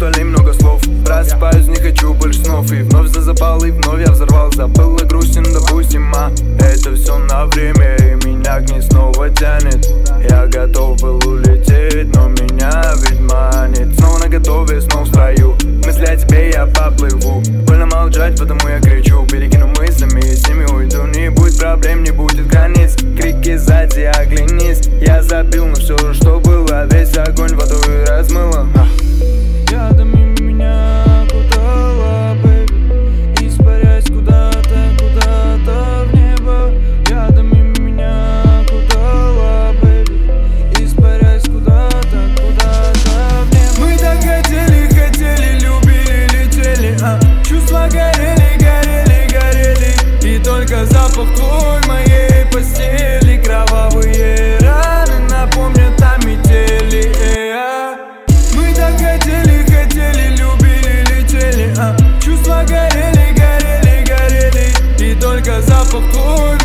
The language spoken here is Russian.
виртуальный много слов. Просыпаюсь, не хочу больше снов. И вновь зазапал, и вновь я взорвал. Забыл о грусти, ну допустим, это все на время, и меня к ней снова тянет. Я готов был улететь, но меня ведь манит. Снова наготове, снова в строю. Мысли о тебе я поплыву. Больно молчать, потому я кричу. Перекину мыслями и с ними уйду. Не будет проблем, не будет границ. Крики сзади, оглянись. Я забил на все, что было. Весь огонь водой размыло. Рядом меня окутала, бэйби. Испаряясь куда-то, куда-то в небо. Рядом меня окутала, бэйби. Испаряясь куда-то, куда-то в небо. Мы так хотели, хотели, любили, летели, чувства горели, горели, горели. И только запах твой в моей постели. Кровавые раны напомнят о метели. Мы так хотели, хотели, любили, летели, чувства горели, горели, горели. И только запах твой